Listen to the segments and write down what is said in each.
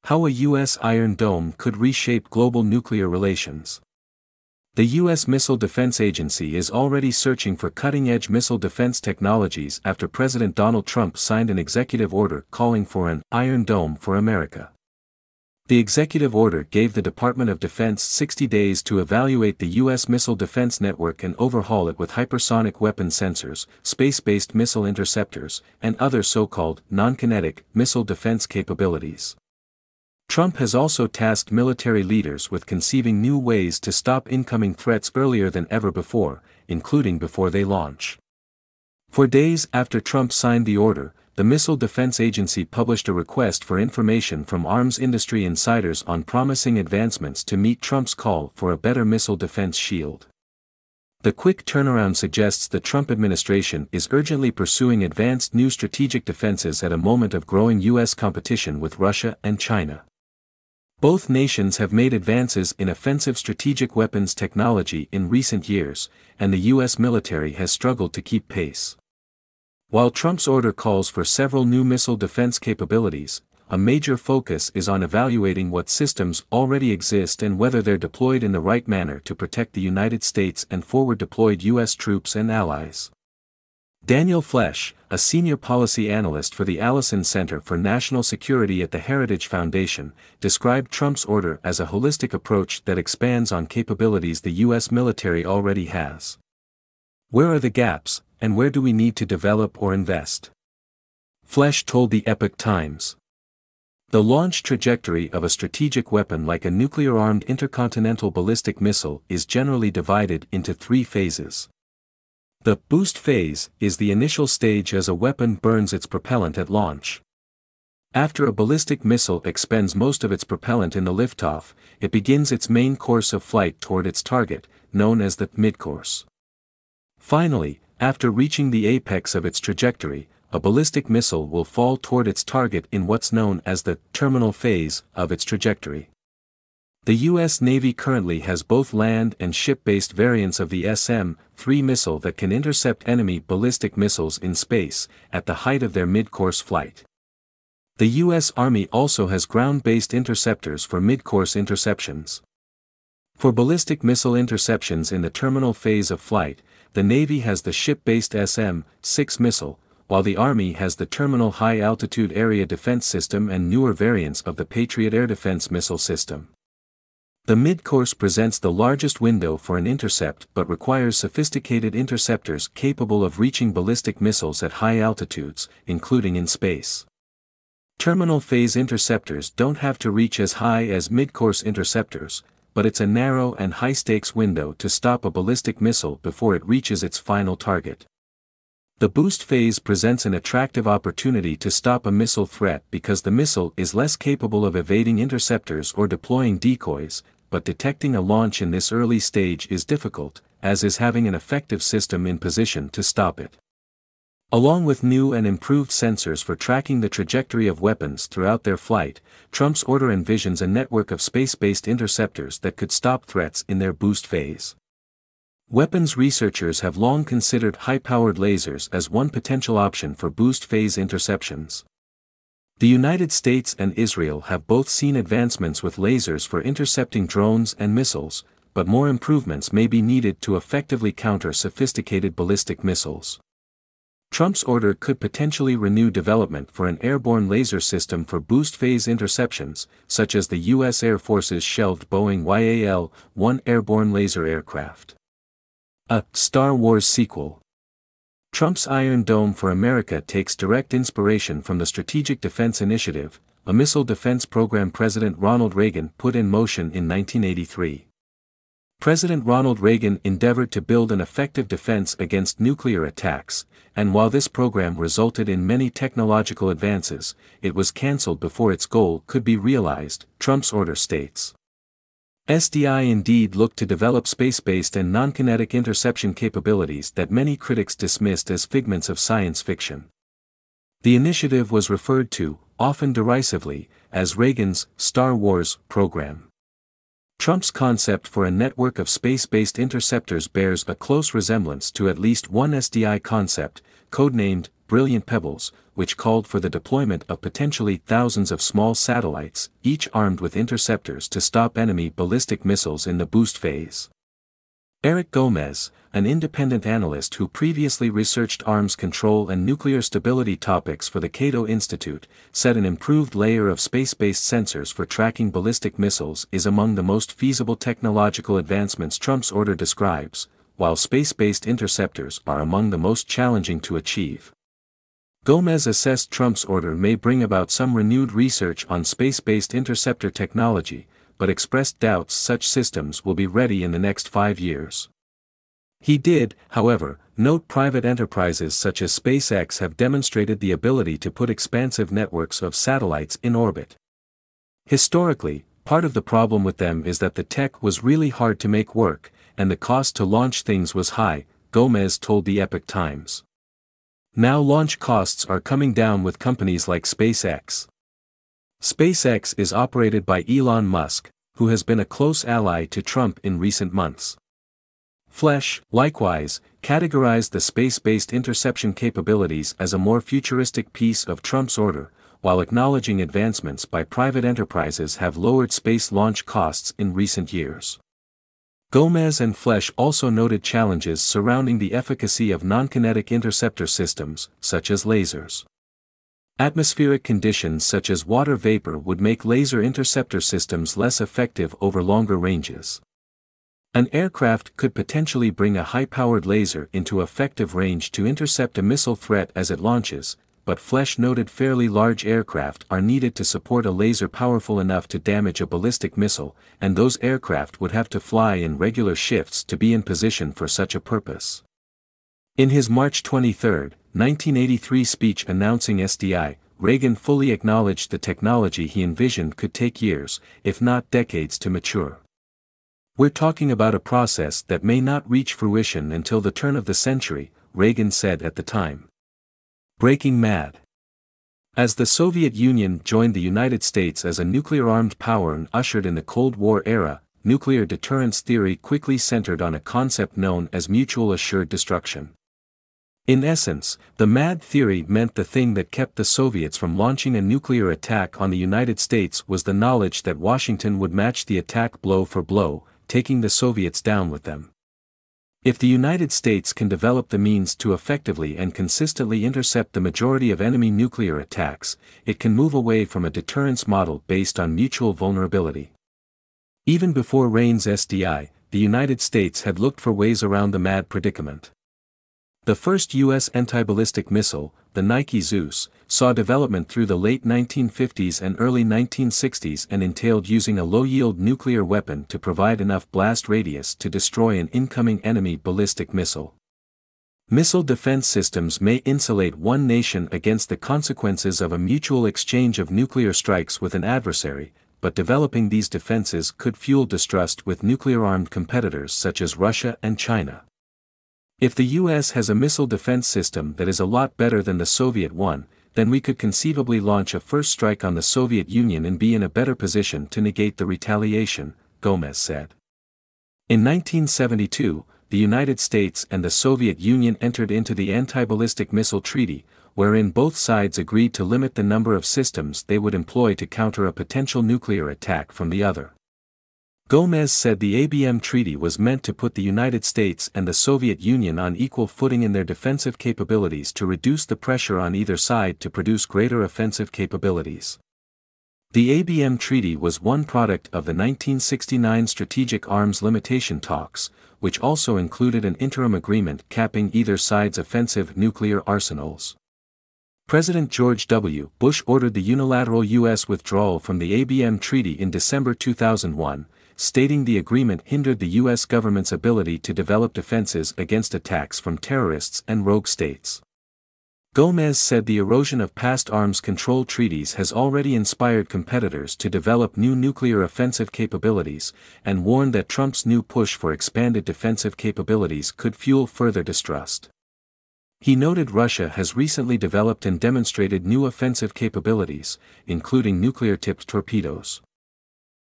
How a U.S. Iron Dome could reshape global nuclear relations. The U.S. Missile Defense Agency is already searching for cutting-edge missile defense technologies after President Donald Trump signed an executive order calling for an Iron Dome for America. The executive order gave the Department of Defense 60 days to evaluate the U.S. missile defense network and overhaul it with hypersonic weapon sensors, space-based missile interceptors, and other so-called non-kinetic missile defense capabilities. Trump has also tasked military leaders with conceiving new ways to stop incoming threats earlier than ever before, including before they launch. For days after Trump signed the order, the Missile Defense Agency published a request for information from arms industry insiders on promising advancements to meet Trump's call for a better missile defense shield. The quick turnaround suggests the Trump administration is urgently pursuing advanced new strategic defenses at a moment of growing U.S. competition with Russia and China. Both nations have made advances in offensive strategic weapons technology in recent years, and the U.S. military has struggled to keep pace. While Trump's order calls for several new missile defense capabilities, a major focus is on evaluating what systems already exist and whether they're deployed in the right manner to protect the United States and forward-deployed U.S. troops and allies. Daniel Flesch, a senior policy analyst for the Allison Center for National Security at the Heritage Foundation, described Trump's order as a holistic approach that expands on capabilities the U.S. military already has. Where are the gaps, and where do we need to develop or invest? Flesch told the Epoch Times. The launch trajectory of a strategic weapon like a nuclear-armed intercontinental ballistic missile is generally divided into 3 phases. The boost phase is the initial stage as a weapon burns its propellant at launch. After a ballistic missile expends most of its propellant in the liftoff, it begins its main course of flight toward its target, known as the midcourse. Finally, after reaching the apex of its trajectory, a ballistic missile will fall toward its target in what's known as the terminal phase of its trajectory. The U.S. Navy currently has both land and ship-based variants of the SM-3 missile that can intercept enemy ballistic missiles in space, at the height of their mid-course flight. The U.S. Army also has ground-based interceptors for mid-course interceptions. For ballistic missile interceptions in the terminal phase of flight, the Navy has the ship-based SM-6 missile, while the Army has the Terminal High-Altitude Area Defense System and newer variants of the Patriot Air Defense Missile System. The midcourse presents the largest window for an intercept but requires sophisticated interceptors capable of reaching ballistic missiles at high altitudes, including in space. Terminal phase interceptors don't have to reach as high as midcourse interceptors, but it's a narrow and high-stakes window to stop a ballistic missile before it reaches its final target. The boost phase presents an attractive opportunity to stop a missile threat because the missile is less capable of evading interceptors or deploying decoys, but detecting a launch in this early stage is difficult, as is having an effective system in position to stop it. Along with new and improved sensors for tracking the trajectory of weapons throughout their flight, Trump's order envisions a network of space-based interceptors that could stop threats in their boost phase. Weapons researchers have long considered high-powered lasers as one potential option for boost phase interceptions. The United States and Israel have both seen advancements with lasers for intercepting drones and missiles, but more improvements may be needed to effectively counter sophisticated ballistic missiles. Trump's order could potentially renew development for an airborne laser system for boost phase interceptions, such as the U.S. Air Force's shelved Boeing YAL-1 airborne laser aircraft. A Star Wars sequel. Trump's Iron Dome for America takes direct inspiration from the Strategic Defense Initiative, a missile defense program President Ronald Reagan put in motion in 1983. President Ronald Reagan endeavored to build an effective defense against nuclear attacks, and while this program resulted in many technological advances, it was cancelled before its goal could be realized, Trump's order states. SDI indeed looked to develop space-based and non-kinetic interception capabilities that many critics dismissed as figments of science fiction. The initiative was referred to, often derisively, as Reagan's Star Wars program. Trump's concept for a network of space-based interceptors bears a close resemblance to at least one SDI concept, codenamed brilliant pebbles, which called for the deployment of potentially thousands of small satellites, each armed with interceptors to stop enemy ballistic missiles in the boost phase. Eric Gomez, an independent analyst who previously researched arms control and nuclear stability topics for the Cato Institute, said an improved layer of space-based sensors for tracking ballistic missiles is among the most feasible technological advancements Trump's order describes, while space-based interceptors are among the most challenging to achieve. Gomez assessed Trump's order may bring about some renewed research on space-based interceptor technology, but expressed doubts such systems will be ready in the next 5 years. He did, however, note private enterprises such as SpaceX have demonstrated the ability to put expansive networks of satellites in orbit. Historically, part of the problem with them is that the tech was really hard to make work, and the cost to launch things was high, Gomez told the Epoch Times. Now launch costs are coming down with companies like SpaceX. SpaceX is operated by Elon Musk, who has been a close ally to Trump in recent months. Flesch, likewise, categorized the space-based interception capabilities as a more futuristic piece of Trump's order, while acknowledging advancements by private enterprises have lowered space launch costs in recent years. Gomez and Flesch also noted challenges surrounding the efficacy of non-kinetic interceptor systems, such as lasers. Atmospheric conditions such as water vapor would make laser interceptor systems less effective over longer ranges. An aircraft could potentially bring a high-powered laser into effective range to intercept a missile threat as it launches, but Flesch noted fairly large aircraft are needed to support a laser powerful enough to damage a ballistic missile, and those aircraft would have to fly in regular shifts to be in position for such a purpose. In his March 23, 1983 speech announcing SDI, Reagan fully acknowledged the technology he envisioned could take years, if not decades to mature. "We're talking about a process that may not reach fruition until the turn of the century," Reagan said at the time. Breaking Mad. As the Soviet Union joined the United States as a nuclear-armed power and ushered in the Cold War era, nuclear deterrence theory quickly centered on a concept known as mutual assured destruction. In essence, the MAD theory meant the thing that kept the Soviets from launching a nuclear attack on the United States was the knowledge that Washington would match the attack blow for blow, taking the Soviets down with them. If the United States can develop the means to effectively and consistently intercept the majority of enemy nuclear attacks, it can move away from a deterrence model based on mutual vulnerability. Even before Reagan's SDI, the United States had looked for ways around the MAD predicament. The first U.S. anti-ballistic missile, the Nike Zeus, saw development through the late 1950s and early 1960s and entailed using a low-yield nuclear weapon to provide enough blast radius to destroy an incoming enemy ballistic missile. Missile defense systems may insulate one nation against the consequences of a mutual exchange of nuclear strikes with an adversary, but developing these defenses could fuel distrust with nuclear-armed competitors such as Russia and China. If the US has a missile defense system that is a lot better than the Soviet one, then we could conceivably launch a first strike on the Soviet Union and be in a better position to negate the retaliation, Gomez said. In 1972, the United States and the Soviet Union entered into the Anti-Ballistic Missile Treaty, wherein both sides agreed to limit the number of systems they would employ to counter a potential nuclear attack from the other. Gomez said the ABM treaty was meant to put the United States and the Soviet Union on equal footing in their defensive capabilities to reduce the pressure on either side to produce greater offensive capabilities. The ABM treaty was one product of the 1969 Strategic Arms Limitation talks, which also included an interim agreement capping either side's offensive nuclear arsenals. President George W. Bush ordered the unilateral U.S. withdrawal from the ABM treaty in December 2001, stating the agreement hindered the U.S. government's ability to develop defenses against attacks from terrorists and rogue states. Gomez said the erosion of past arms control treaties has already inspired competitors to develop new nuclear offensive capabilities, and warned that Trump's new push for expanded defensive capabilities could fuel further distrust. He noted Russia has recently developed and demonstrated new offensive capabilities, including nuclear-tipped torpedoes.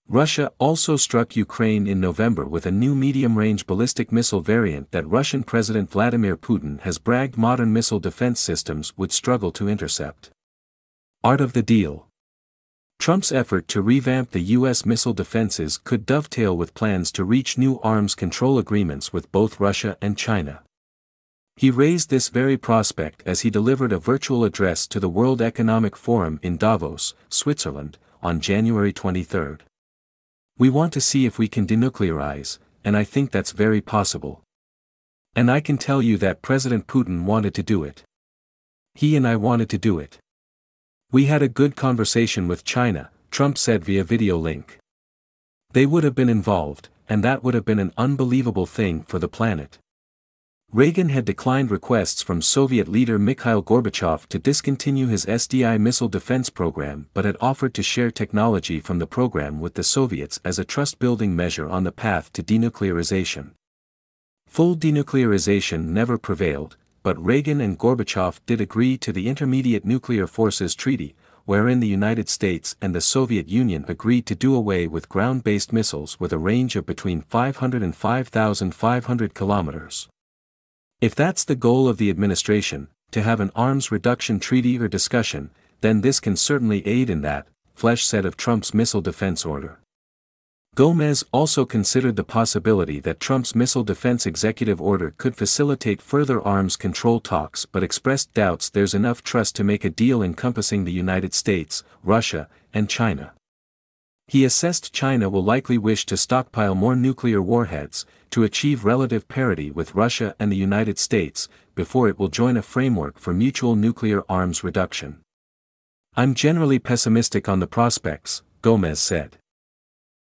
Russia also struck Ukraine in November with a new medium-range ballistic missile variant that Russian President Vladimir Putin has bragged modern missile defense systems would struggle to intercept. Art of the deal. Trump's effort to revamp the U.S. missile defenses could dovetail with plans to reach new arms control agreements with both Russia and China. He raised this very prospect as he delivered a virtual address to the World Economic Forum in Davos, Switzerland, on January 23. "We want to see if we can denuclearize, and I think that's very possible. And I can tell you that President Putin wanted to do it. He and I wanted to do it. We had a good conversation with China," Trump said via video link. "They would have been involved, and that would have been an unbelievable thing for the planet." Reagan had declined requests from Soviet leader Mikhail Gorbachev to discontinue his SDI missile defense program but had offered to share technology from the program with the Soviets as a trust-building measure on the path to denuclearization. Full denuclearization never prevailed, but Reagan and Gorbachev did agree to the Intermediate Nuclear Forces Treaty, wherein the United States and the Soviet Union agreed to do away with ground-based missiles with a range of between 500 and 5,500 kilometers. If that's the goal of the administration, to have an arms reduction treaty or discussion, then this can certainly aid in that, Flesch said of Trump's missile defense order. Gomez also considered the possibility that Trump's missile defense executive order could facilitate further arms control talks but expressed doubts there's enough trust to make a deal encompassing the United States, Russia, and China. He assessed China will likely wish to stockpile more nuclear warheads, to achieve relative parity with Russia and the United States, before it will join a framework for mutual nuclear arms reduction. "I'm generally pessimistic on the prospects," Gomez said.